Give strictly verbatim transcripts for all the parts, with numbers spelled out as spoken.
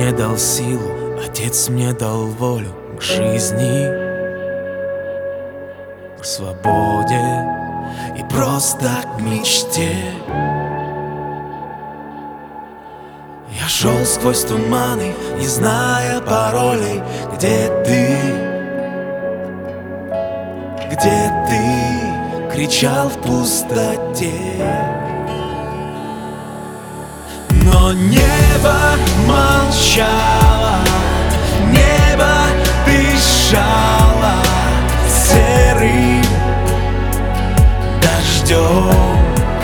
мне дал силу, Отец мне дал волю к жизни, к свободе и просто к мечте. Я шел сквозь туманы, не зная паролей. Где ты? Где ты? Кричал в пустоте. Но небо молчало, небо дышало серым дождем.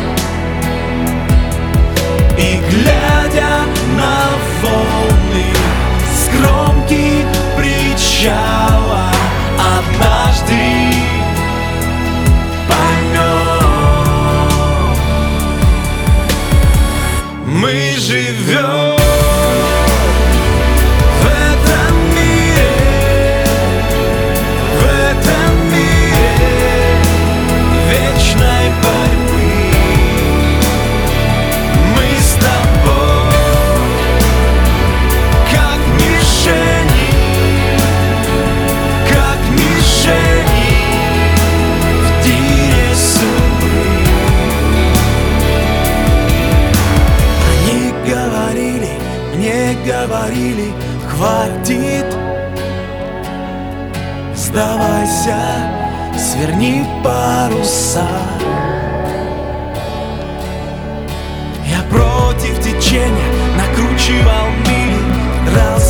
И глядя на волны с громких причала, однажды поймем, мы живем в этом мире, в этом мире вечной борьбы. Мы с тобой как мишени, как мишени в тире судьбы. Они говорили, мне говорили, хватит, сдавайся, сверни паруса. Я против течения накручивал мили, дрался